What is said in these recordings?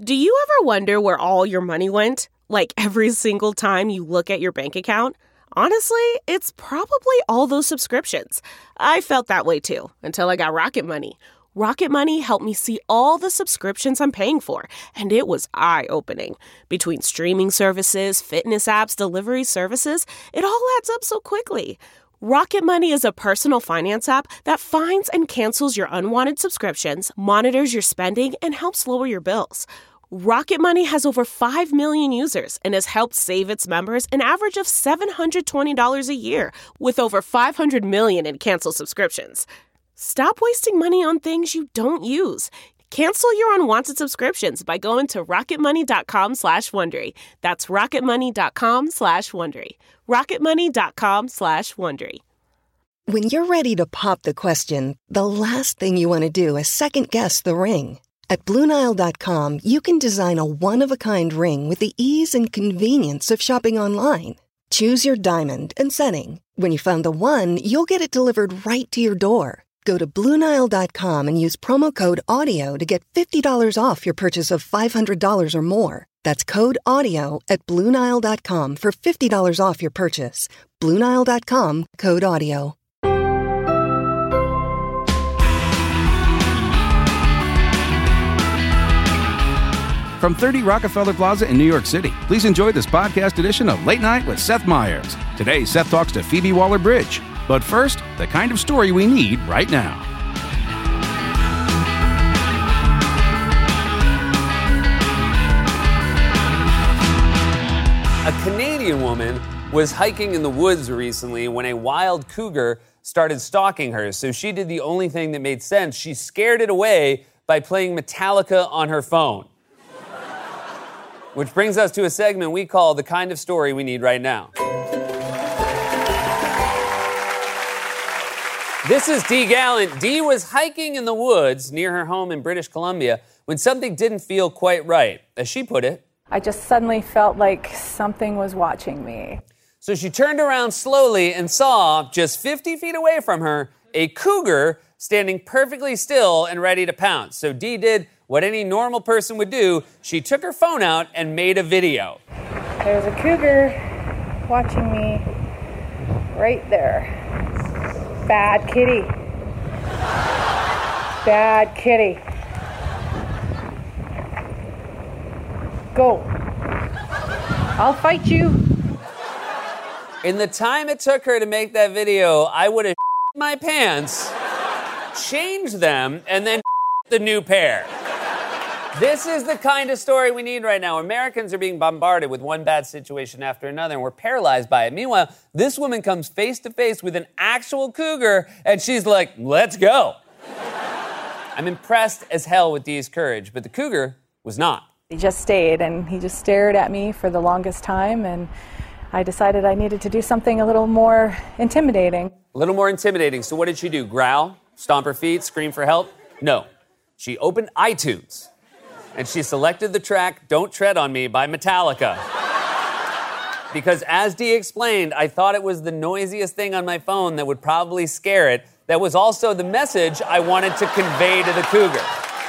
Do you ever wonder where all your money went? Like every single time you look at your bank account? Honestly, it's probably all those subscriptions. I felt that way too, until I got Rocket Money. Rocket Money helped me see all the subscriptions I'm paying for, and it was eye-opening. Between streaming services, fitness apps, delivery services, it all adds up so quickly. Rocket Money is a personal finance app that finds and cancels your unwanted subscriptions, monitors your spending, and helps lower your bills. Rocket Money has over 5 million users and has helped save its members an average of $720 a year, with over 500 million in canceled subscriptions. Stop wasting money on things you don't use. Cancel your unwanted subscriptions by going to rocketmoney.com/Wondery. That's rocketmoney.com/Wondery. rocketmoney.com/Wondery. When you're ready to pop the question, the last thing you want to do is second-guess the ring. At BlueNile.com, you can design a one-of-a-kind ring with the ease and convenience of shopping online. Choose your diamond and setting. When you find the one, you'll get it delivered right to your door. Go to BlueNile.com and use promo code AUDIO to get $50 off your purchase of $500 or more. That's code AUDIO at BlueNile.com for $50 off your purchase. BlueNile.com, code AUDIO. From 30 Rockefeller Plaza in New York City, please enjoy this podcast edition of Late Night with Seth Meyers. Today, Seth talks to Phoebe Waller-Bridge. But first, the kind of story we need right now. A Canadian woman was hiking in the woods recently when a wild cougar started stalking her. So she did the only thing that made sense. She scared it away by playing Metallica on her phone. Which brings us to a segment we call The Kind of Story We Need Right Now. This is Dee Gallant. Dee was hiking in the woods near her home in British Columbia when something didn't feel quite right. As she put it, I just suddenly felt like something was watching me. So she turned around slowly and saw, just 50 feet away from her, a cougar standing perfectly still and ready to pounce. So Dee did what any normal person would do. She took her phone out and made a video. There's a cougar watching me right there. Bad kitty. Bad kitty. Go. I'll fight you. In the time it took her to make that video, I would have my pants, changed them, and then the new pair. This is the kind of story we need right now. Americans are being bombarded with one bad situation after another, and we're paralyzed by it. Meanwhile, this woman comes face to face with an actual cougar, and she's like, let's go. I'm impressed as hell with Dee's courage, but the cougar was not. He just stayed, and he just stared at me for the longest time, and I decided I needed to do something a little more intimidating. A little more intimidating. So what did she do? Growl? Stomp her feet? Scream for help? No. She opened iTunes. And she selected the track Don't Tread on Me by Metallica. Because as Dee explained, I thought it was the noisiest thing on my phone that would probably scare it. That was also the message I wanted to convey to the cougar.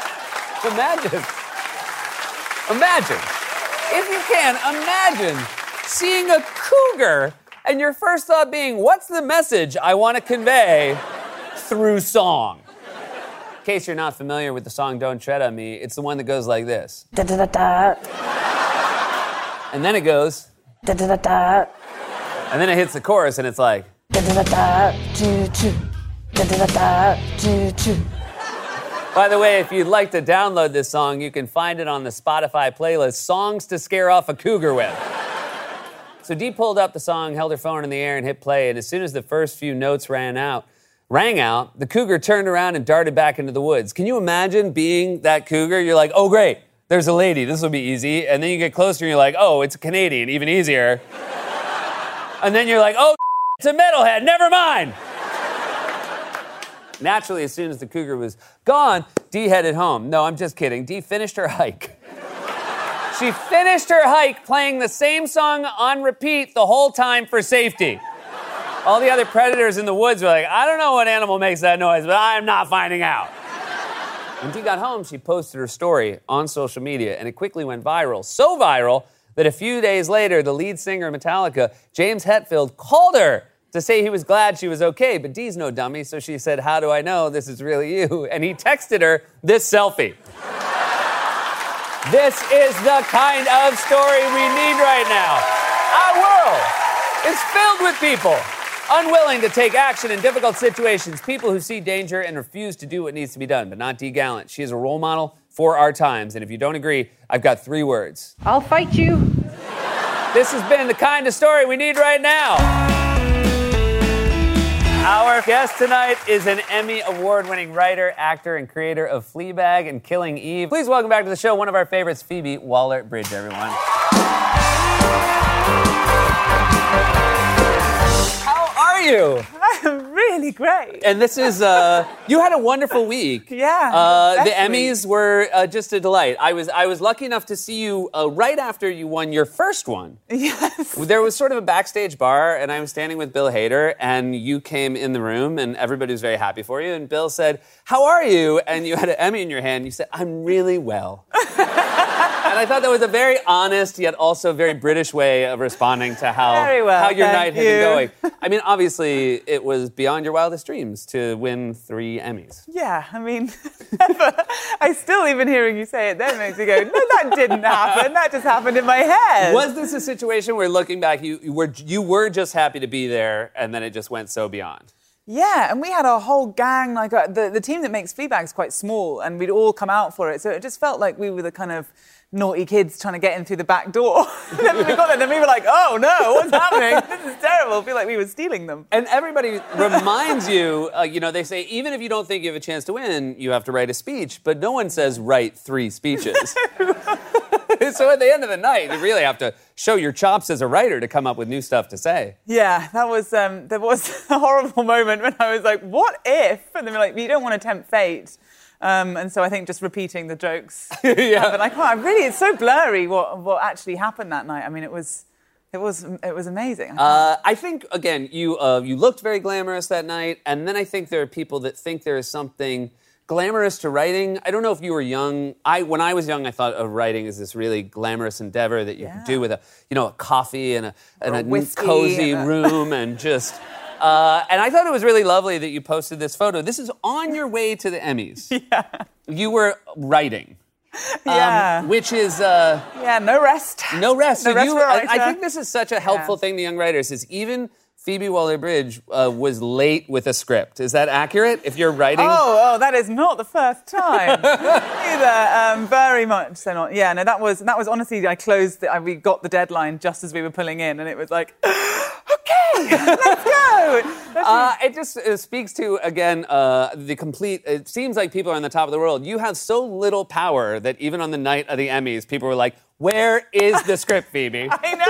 Imagine, if you can, imagine seeing a cougar and your first thought being, what's the message I want to convey through song? In case you're not familiar with the song Don't Tread on Me, it's the one that goes like this. Da da da da. And then it goes. Da da da da. And then it hits the chorus and it's like. Da da da da. Choo choo. Da da da da. Choo choo. By the way, if you'd like to download this song, you can find it on the Spotify playlist, Songs to Scare Off a Cougar With. So Dee pulled up the song, held her phone in the air, and hit play. And as soon as the first few notes rang out, the cougar turned around and darted back into the woods. Can you imagine being that cougar? You're like, oh, great, there's a lady. This will be easy. And then you get closer and you're like, oh, it's a Canadian, even easier. And then you're like, oh, it's a metalhead, never mind. Naturally, as soon as the cougar was gone, Dee headed home. No, I'm just kidding. Dee finished her hike. She finished her hike playing the same song on repeat the whole time for safety. All the other predators in the woods were like, I don't know what animal makes that noise, but I'm not finding out. When Dee got home, she posted her story on social media, and it quickly went viral. So viral that a few days later, the lead singer of Metallica, James Hetfield, called her to say he was glad she was okay, but Dee's no dummy, so she said, "How do I know this is really you?" And he texted her this selfie. This is the kind of story we need right now. Our world is filled with people unwilling to take action in difficult situations, people who see danger and refuse to do what needs to be done, but not Dee Gallant. She is a role model for our times, and if you don't agree, I've got 3 words. I'll fight you. This has been the kind of story we need right now. Our guest tonight is an Emmy award-winning writer, actor, and creator of Fleabag and Killing Eve. Please welcome back to the show one of our favorites, Phoebe Waller-Bridge, everyone. How are you? I'm really great. And this is, you had a wonderful week. Yeah. The Emmys were just a delight. I was lucky enough to see you right after you won your first one. Yes. There was sort of a backstage bar, and I was standing with Bill Hader, and you came in the room, and everybody was very happy for you. And Bill said, "How are you?" And you had an Emmy in your hand. You said, "I'm really well." And I thought that was a very honest, yet also very British way of responding to how your night had been going. I mean, obviously, it was beyond your wildest dreams to win 3 Emmys. Yeah, I mean, I still, even hearing you say it then makes me go, no, that didn't happen. That just happened in my head. Was this a situation where, looking back, you were just happy to be there, and then it just went so beyond? Yeah, and we had a whole gang, like the team that makes Fleabag is quite small, and we'd all come out for it, so it just felt like we were the kind of naughty kids trying to get in through the back door. And then when we got there, then we were like, oh no, what's happening? This is terrible. I feel like we were stealing them. And everybody reminds you, they say, even if you don't think you have a chance to win, you have to write a speech, but no one says write 3 speeches. So at the end of the night, you really have to show your chops as a writer to come up with new stuff to say. Yeah, that was, there was a horrible moment when I was like, what if? And they were like, you don't want to tempt fate. And so I think just repeating the jokes. Yeah. But I can't, really, it's so blurry what actually happened that night. I mean, it was amazing. I think, again, you looked very glamorous that night, and then I think there are people that think there is something glamorous to writing. I don't know if you were young. When I was young, I thought of writing as this really glamorous endeavor that you could do with a coffee and a cozy room and just... and I thought it was really lovely that you posted this photo. This is on your way to the Emmys. Yeah. You were writing. Yeah. Which is... no rest. No rest. No rest for a writer. I think this is such a helpful thing to young writers, is even Phoebe Waller-Bridge was late with a script. Is that accurate, if you're writing? Oh, that is not the first time either. Very much so not. Yeah, no, that was honestly, we got the deadline just as we were pulling in, and it was like, okay, let's go. It just speaks to, again, the complete... It seems like people are on the top of the world. You have so little power that even on the night of the Emmys, people were like, where is the script, Phoebe?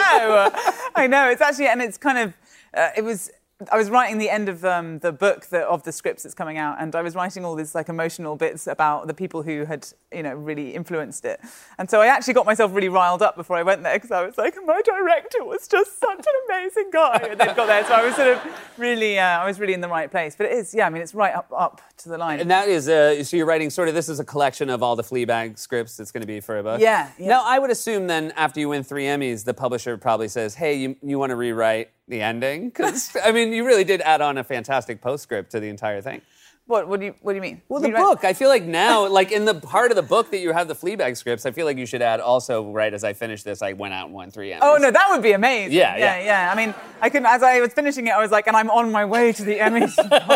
I know. It's actually... And it's kind of... I was writing the end of the book of the scripts that's coming out, and I was writing all these emotional bits about the people who had really influenced it. And so I actually got myself really riled up before I went there, because I was like, my director was just such an amazing guy, and then got there. So I was sort of really, I was really in the right place. But it is, it's right up to the line. And that is, so you're writing this is a collection of all the Fleabag scripts that's going to be for a book? Yeah. Now, I would assume then, after you win 3 Emmys, the publisher probably says, hey, you want to rewrite the ending? Because, you really did add on a fantastic postscript to the entire thing. What do you mean? Well, the book. I feel like now, in the part of the book that you have the Fleabag scripts, I feel like you should add also, right as I finished this, I went out and won 3 Emmys. Oh, no, that would be amazing. Yeah. I mean, as I was finishing it, I was like, and I'm on my way to the Emmys.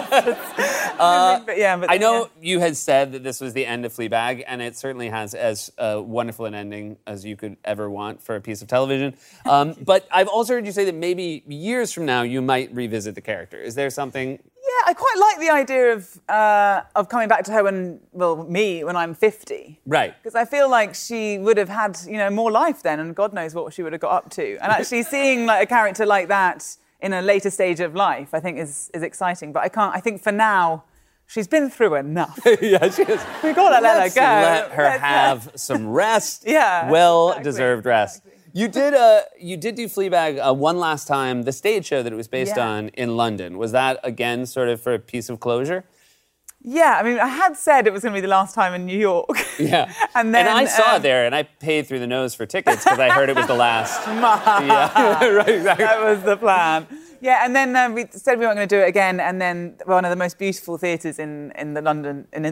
I know you had said that this was the end of Fleabag, and it certainly has as wonderful an ending as you could ever want for a piece of television. But I've also heard you say that maybe years from now you might revisit the character. Is there something... Yeah, I quite like the idea of coming back to her when I'm 50. Right. Because I feel like she would have had, more life then, and God knows what she would have got up to. And actually seeing a character like that in a later stage of life, I think is exciting. But I think for now, she's been through enough. Yeah, she is. We've got to let her go. Let her have some rest. Yeah. Well-deserved rest. Exactly. You did do Fleabag one last time, the stage show that it was based on in London. Was that, again, sort of for a piece of closure? Yeah, I mean, I had said it was going to be the last time in New York. Yeah. And then I saw it there, and I paid through the nose for tickets because I heard it was the last. Yeah, right, exactly. That was the plan. Yeah, and then we said we weren't going to do it again, and then one of the most beautiful theatres in London's Do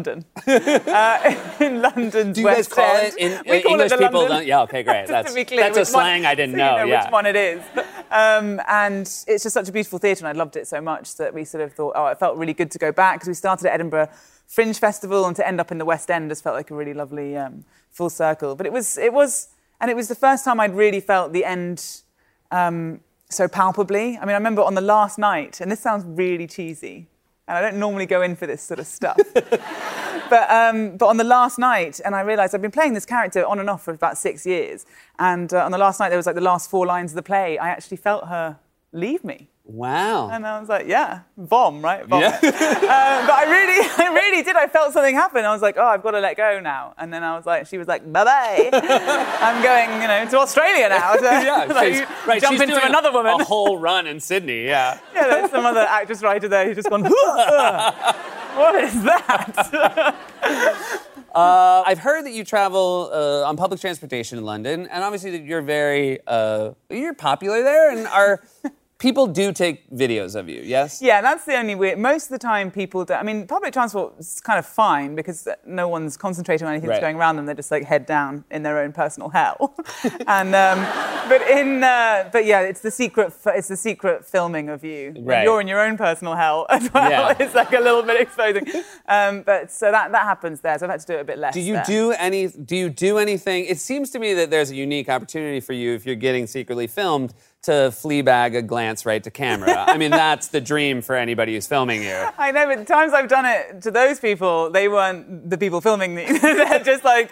you guys West call End. it in We call English it the people? London. Don't, yeah, okay, great. Just to be clear, that's a which one- slang I didn't so know. you know Yeah. which one it is. And it's just such a beautiful theatre, and I loved it so much that we sort of thought, oh, it felt really good to go back because we started at Edinburgh Fringe Festival, and to end up in the West End just felt like a really lovely full circle. But it was the first time I'd really felt the end so palpably. I mean, I remember on the last night, and this sounds really cheesy, and I don't normally go in for this sort of stuff. But on the last night, and I realised I've been playing this character on and off for about 6 years, and on the last night there was like the last 4 lines of the play, I actually felt her leave me. Wow. And I was like, yeah, bomb, right? Bomb. Yeah. But I really did. I felt something happen. I was like, oh, I've got to let go now. And then I was like, she was like, bye-bye. I'm going, to Australia now. To, jump into another woman. A whole run in Sydney, yeah. Yeah, there's some other actress writer there who's just gone, what is that? I've heard that you travel on public transportation in London, and obviously that you're you're popular there, and people do take videos of you, yes? Yeah, that's the only way. Most of the time people do. I mean, public transport is kind of fine because no one's concentrating on anything that's going around them. They're just like head down in their own personal hell. And but yeah, it's the secret filming of you. Right. When you're in your own personal hell as well. Yeah. It's like a little bit exposing. But so that happens there. So I've had to do it a bit less. Do you do anything? It seems to me that there's a unique opportunity for you if you're getting secretly filmed to Fleabag a glance right to camera. I mean, that's the dream for anybody who's filming you. I know, but the times I've done it to those people, they weren't the people filming me. They're just like...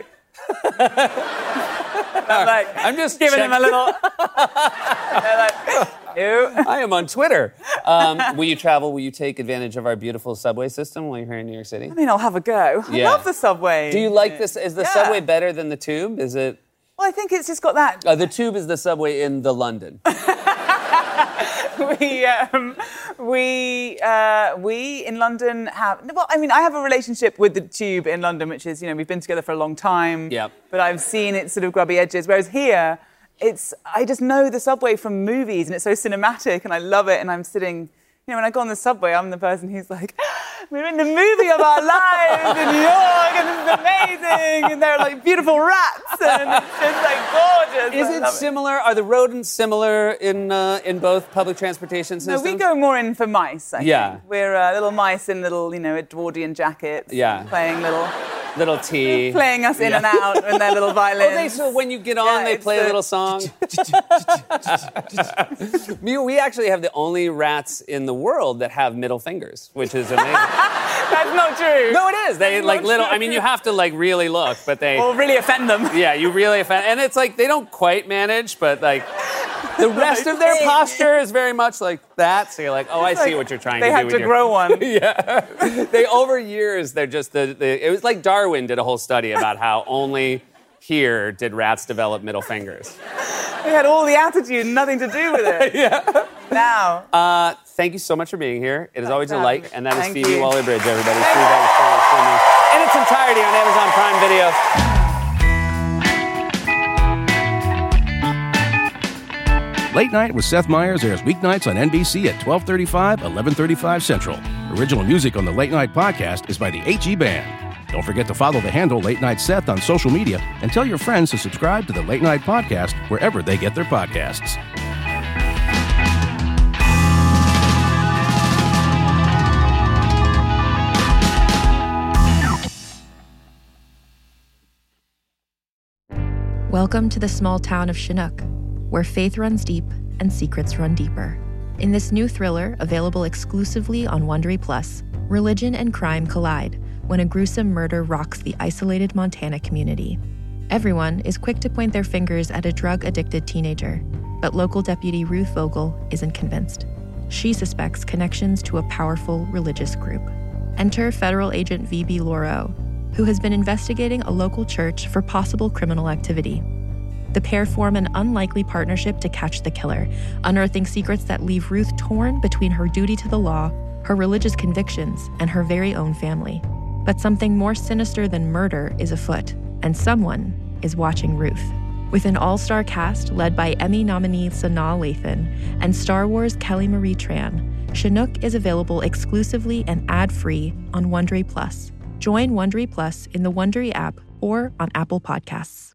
I'm just giving them a little... They're like, ew. I am on Twitter. Will you travel? Will you take advantage of our beautiful subway system while you're here in New York City? I mean, I'll have a go. I love the subway. Do you like this? Is the subway better than the tube? Is it... Well, I think it's just got that... the tube is the subway in the London. We in London have... Well, I mean, I have a relationship with the tube in London, which is, we've been together for a long time. Yep. But I've seen its sort of grubby edges. Whereas here, I just know the subway from movies, and it's so cinematic, and I love it, and I'm sitting... when I go on the subway, I'm the person who's like, we're in the movie of our lives in New York, and this is amazing, and there are like beautiful rats, and it's just like gorgeous. Is it similar? Are the rodents similar in both public transportation systems? No, we go more in for mice, I think. We're little mice in little, Edwardian jackets. Yeah. Playing little tea. Playing us in and out with their little violins. So when you get on, they play a little song. We actually have the only rats in the world that have middle fingers, which is amazing. That's not true. No, it is. They I mean, you have to really look, but they... Or really offend them. Yeah, you really offend... And it's they don't quite manage, but the rest of their posture is very much like that. So you're like, oh, I see what you're trying to do. They had to grow one. Yeah. Over years, they're just it was like Darwin did a whole study about how only here did rats develop middle fingers. They had all the attitude, nothing to do with it. Yeah. Now. Thank you so much for being here. It is always a delight. And that is Thank Phoebe you. Waller-Bridge, everybody. Streaming in its entirety on Amazon Prime Video. Late Night with Seth Meyers airs weeknights on NBC at 12:35, 11:35 Central. Original music on the Late Night podcast is by the HE Band. Don't forget to follow the handle Late Night Seth on social media and tell your friends to subscribe to the Late Night podcast wherever they get their podcasts. Welcome to the small town of Chinook, where faith runs deep and secrets run deeper. In this new thriller, available exclusively on Wondery Plus, religion and crime collide when a gruesome murder rocks the isolated Montana community. Everyone is quick to point their fingers at a drug-addicted teenager, but local deputy Ruth Vogel isn't convinced. She suspects connections to a powerful religious group. Enter federal agent V.B. Lauro, who has been investigating a local church for possible criminal activity. The pair form an unlikely partnership to catch the killer, unearthing secrets that leave Ruth torn between her duty to the law, her religious convictions, and her very own family. But something more sinister than murder is afoot, and someone is watching Ruth. With an all-star cast led by Emmy nominee Sanaa Lathan and Star Wars Kelly Marie Tran, Chinook is available exclusively and ad-free on Wondery Plus. Join Wondery Plus in the Wondery app or on Apple Podcasts.